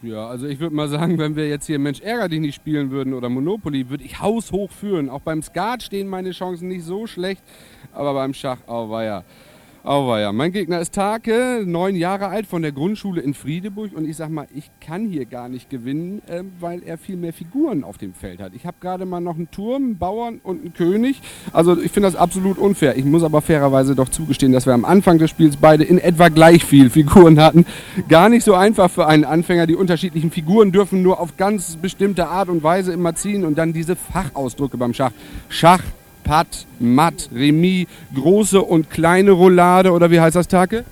Ja, also ich würde mal sagen, wenn wir jetzt hier Mensch ärger dich nicht spielen würden oder Monopoly, würde ich haushoch führen. Auch beim Skat stehen meine Chancen nicht so schlecht, aber beim Schach, auweia. Auweia. Mein Gegner ist Take, 9 Jahre alt, von der Grundschule in Friedeburg. Und ich sag mal, ich kann hier gar nicht gewinnen, weil er viel mehr Figuren auf dem Feld hat. Ich habe gerade mal noch einen Turm, einen Bauern und einen König. Also ich finde das absolut unfair. Ich muss aber fairerweise doch zugestehen, dass wir am Anfang des Spiels beide in etwa gleich viel Figuren hatten. Gar nicht so einfach für einen Anfänger. Die unterschiedlichen Figuren dürfen nur auf ganz bestimmte Art und Weise immer ziehen. Und dann diese Fachausdrücke beim Schach. Schach, Patt, Matt, Remis, große und kleine Roulade oder wie heißt das, Take?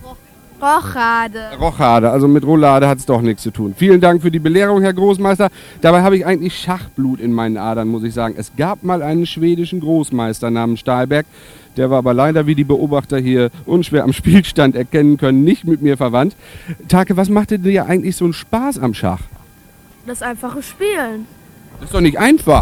Rochade. Rochade, also mit Roulade hat es doch nichts zu tun. Vielen Dank für die Belehrung, Herr Großmeister. Dabei habe ich eigentlich Schachblut in meinen Adern, muss ich sagen. Es gab mal einen schwedischen Großmeister namens Stahlberg. Der war aber leider, wie die Beobachter hier unschwer am Spielstand erkennen können, nicht mit mir verwandt. Take, was machte dir eigentlich so einen Spaß am Schach? Das einfache Spielen. Das ist doch nicht einfach.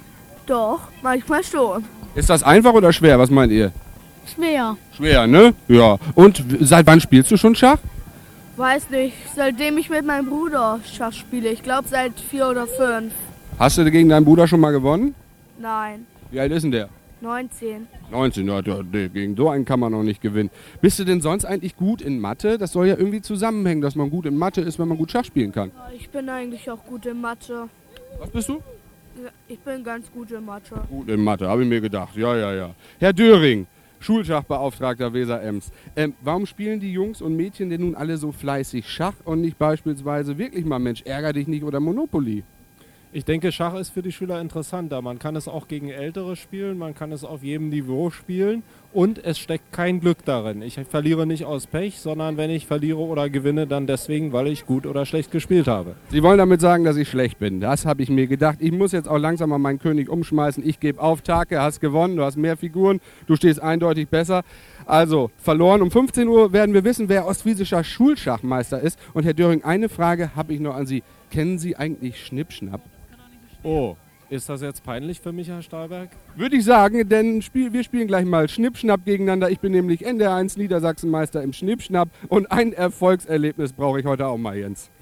Doch, manchmal schon. Ist das einfach oder schwer? Was meint ihr? Schwer. Schwer, ne? Ja. Und seit wann spielst du schon Schach? Weiß nicht, seitdem ich mit meinem Bruder Schach spiele. Ich glaube seit 4 oder 5. Hast du gegen deinen Bruder schon mal gewonnen? Nein, Wie alt ist denn der? 19. 19, ja, nee, gegen so einen kann man noch nicht gewinnen. Bist du denn sonst eigentlich gut in Mathe? Das soll ja irgendwie zusammenhängen, dass man gut in Mathe ist, wenn man gut Schach spielen kann. Ja, ich bin eigentlich auch gut in Mathe. Was bist du? Ja, ich bin ganz gut in Mathe. Gut in Mathe, habe ich mir gedacht. Ja, ja, ja. Herr Döring, Schulschachbeauftragter Weser-Ems. Warum spielen die Jungs und Mädchen denn nun alle so fleißig Schach und nicht beispielsweise wirklich mal Mensch, ärger dich nicht oder Monopoly? Ich denke, Schach ist für die Schüler interessanter. Man kann es auch gegen Ältere spielen, man kann es auf jedem Niveau spielen und es steckt kein Glück darin. Ich verliere nicht aus Pech, sondern wenn ich verliere oder gewinne, dann deswegen, weil ich gut oder schlecht gespielt habe. Sie wollen damit sagen, dass ich schlecht bin. Das habe ich mir gedacht. Ich muss jetzt auch langsam mal meinen König umschmeißen. Ich gebe auf, Take, hast gewonnen, du hast mehr Figuren, du stehst eindeutig besser. Also, verloren. Um 15 Uhr werden wir wissen, wer ostfriesischer Schulschachmeister ist. Und Herr Döring, eine Frage habe ich noch an Sie. Kennen Sie eigentlich Schnippschnapp? Oh, ist das jetzt peinlich für mich, Herr Stahlberg? Würde ich sagen, denn wir spielen gleich mal Schnippschnapp gegeneinander. Ich bin nämlich NDR1 Niedersachsenmeister im Schnippschnapp und ein Erfolgserlebnis brauche ich heute auch mal, Jens.